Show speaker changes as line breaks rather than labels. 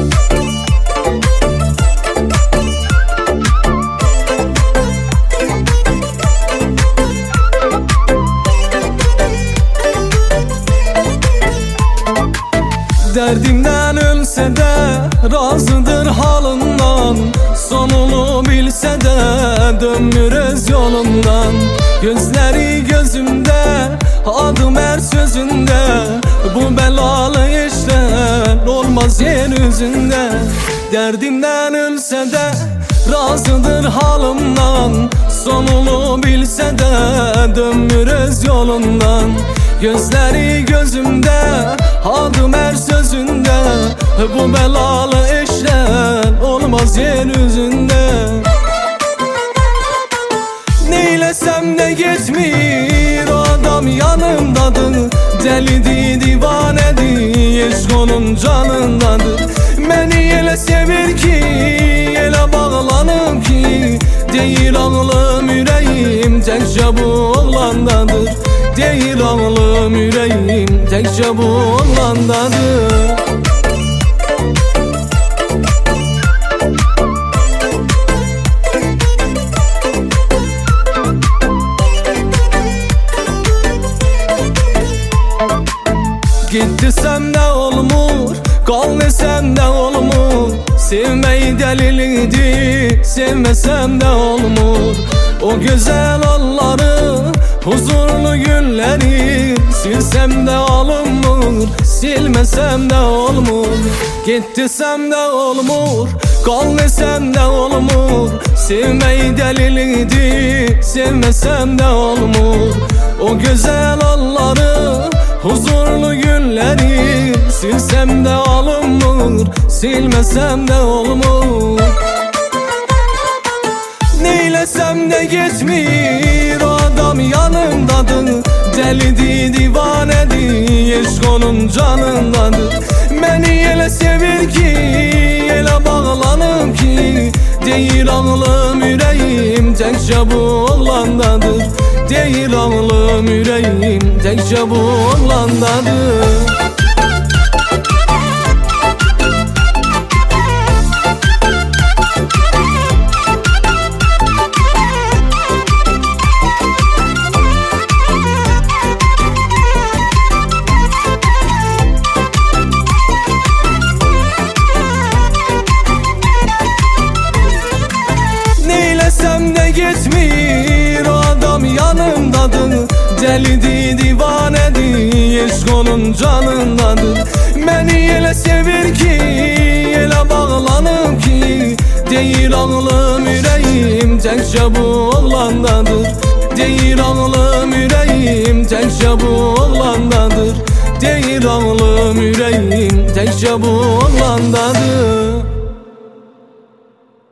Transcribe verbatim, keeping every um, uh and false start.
Derdimden ölse de razıdır halından, sonunu bilse de dönmürüz yolundan. Gözleri gözümde, adım her sözünde, bu belalı işler olmaz yeryüzünde. Derdimden ölse de razıdır halımdan, sonunu bilse de dönmürüz yolundan. Gözleri gözümde, adım her sözünde, bu belalı işler olmaz yeryüzünde. Neylesem de gitmiyor, o adam yanımdadır. Delidir, divanedir, eşk onun canındadır. Beni ele sevir ki, ele bağlanım ki, değil ağlım yüreğim tekçe bu oğlandadır. Değil ağlım yüreğim tekçe bu oğlandadır. Git desem de olmur, kal desem de olmur. Sevmeyi deliliydi, sevmesem de olmur. O güzel anları, huzurlu günleri, silsem de alınmır, silmesem de olmur. Git desem de olmur, kal desem de olmur. Sevmeyi deliliydi, sevmesem de olmur. O güzel anları, huzurlu günleri, silsem de alınmır, silmesem de olmur. Neylesem de gitmiyor, o adam yanımdadır. Delidir, divanedir, eşk onun canındadır. Beni ele sevir ki, ele bağlanım ki, değil ağlım yüreğim tekçe bu oğlandadır. Değil ağlım yüreğim tekçe bu oğlandadır. Neylesem de gitmiyor, o adam yanımdadır. Delidir, divanedir, eşk onun canındadır. Beni ele sevir ki, ele bağlanım ki, değil ağlım yüreğim tekçe bu oğlandadır. Değil ağlım yüreğim tekçe bu oğlandadır. Değil ağlım yüreğim tekçe bu oğlandadır.